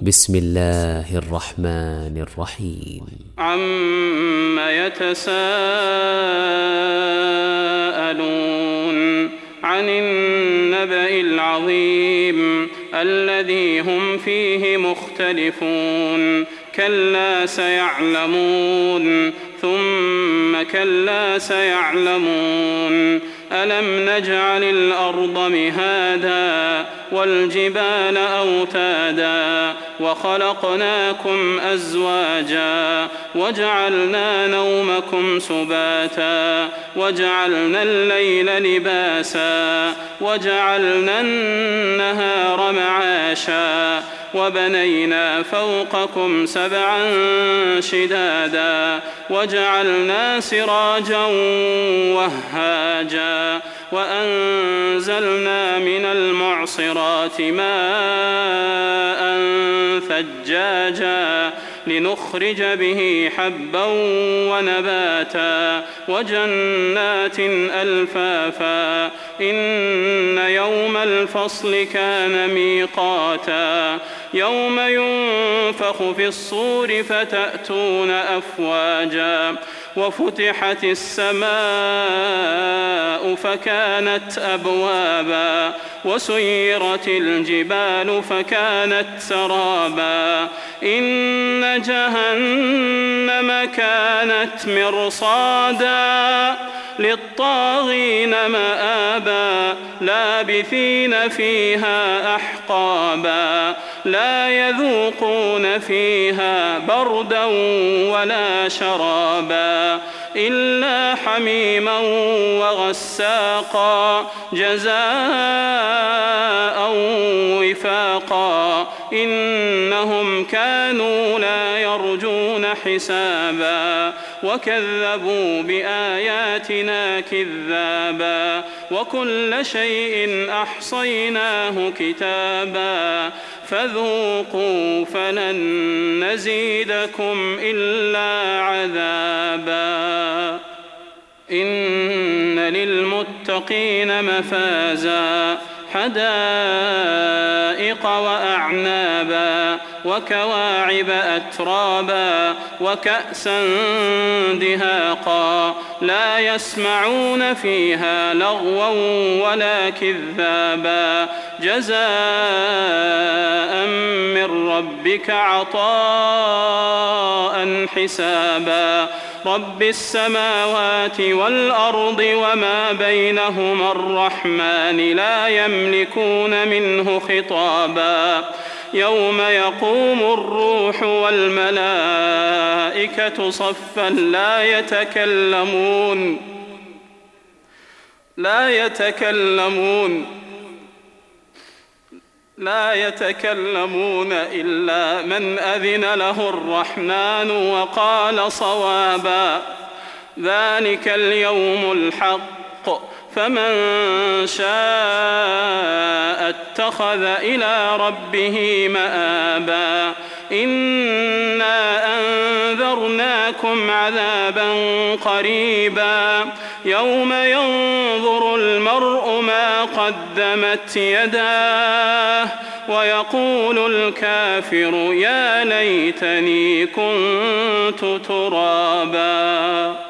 بسم الله الرحمن الرحيم. عم يتساءلون عن النبأ العظيم الذي هم فيه مختلفون كلا سيعلمون ثم كلا سيعلمون ألم نجعل الأرض مهادا والجبال أوتادا وخلقناكم أزواجا وجعلنا نومكم سباتا وجعلنا الليل لباسا وجعلنا النهار معاشا وبنينا فوقكم سبعا شدادا وجعلنا سراجا وهاجا وأنزلنا من المعصرات ماء ثجاجا لنخرج به حبا ونباتا وجنات ألفافا إن يوم الفصل كان ميقاتا يوم ينفخ في الصور فتأتون أفواجا وفتحت السماء فكانت أبوابا وسيرت الجبال فكانت سرابا إن جهنم كانت مرصادا للطاغين مآبا لابثين فيها أحقابا لا يذوقون فيها بردا ولا شرابا إلا حميما وغساقا جزاء وفاقا إنهم كانوا لا يرجون حسابا وكذبوا بآياتنا كذابا وكل شيء أحصيناه كتابا فذوقوا فلن نزيدكم إلا عذابا إن للمتقين مفازا حدائق وأعنابا وكواعب أترابا وكأسا دهاقا لا يسمعون فيها لغوا ولا كذابا جزاء من ربك عطاء حسابا رب السماوات والأرض وما بينهما الرحمن لا يملكون منه خطابا يوم يقوم الروح والملائكة صفا لا يتكلمون إلا من أذن له الرحمن وقال صوابا ذلك اليوم الحق فمن شاء اتخذ إلى ربه مآبا إنا أنذرناكم عذابا قريبا يوم ينظر المرء ما قدمت يداه ويقول الكافر يا ليتني كنت ترابا.